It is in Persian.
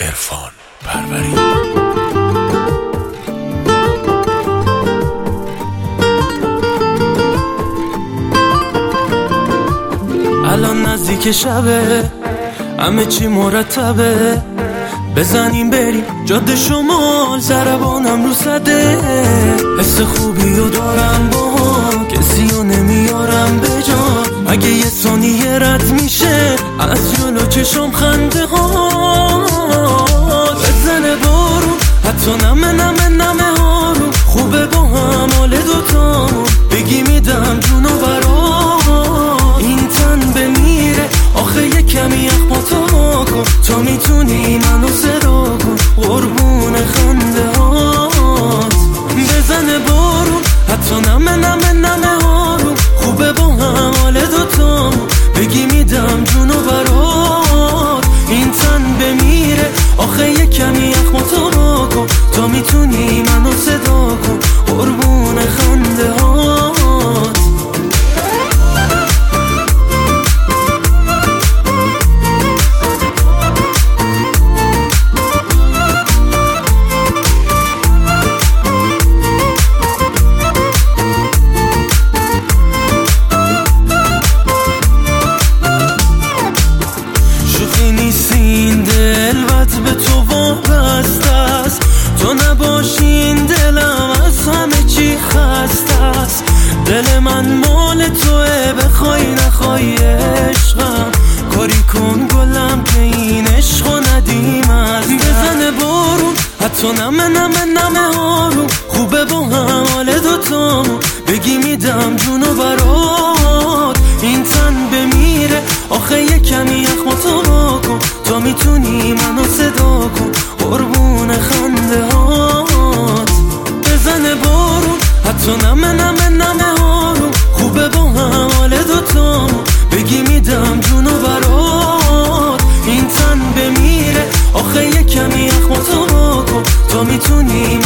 عرفان پروری. الان نزدیک شبه، همه چی مرتبه، بزنیم بریم جاده شمال، ضربانم رو صده. حس خوبی رو دارم با کسی رو نمیارم به جا، اگه یه ثانیه رد میشه از جلو چشم خنده ها. بزنه بارون حتی نمه نمه نمه هارون، خوبه با هم حال دوتامون، بگی میدم جونو برات. این تن بمیره آخه یه کمی اخماتو کن، تا میتونی منو صدا کن قربون خنده هات. بزنه بارون حتی نمه نمه نمه هارون، خوبه با هم حال دوتامون، بگی میدم جونو برات. این تن بمیره آخه یه کمی اخماتو کن، تا میتونی منو صدا کن قربون خنده هات. این دلوت به تو وابسته است، تو نباشین دلم از همه چی خسته است. دل من مال توه بخوای نخوای عشقم، کاری کن گلم که این عشقو ندیم از دست. بزنه بارون حتی نمه نمه نمه هارون، خوبه با هم حال دوتامون، بگی میدم جونو برات. این تن بمیره آخه یه کمی اخماتو کن، تا میتونی منو صدا کن قربون خنده هات. بزنه بارون حتی نمه نمه نمه هارون، خوبه با هم حال دوتامون، بگی میدم جونو برات. این تن بمیره آخه یه کمی اخماتو کن، تا میتونی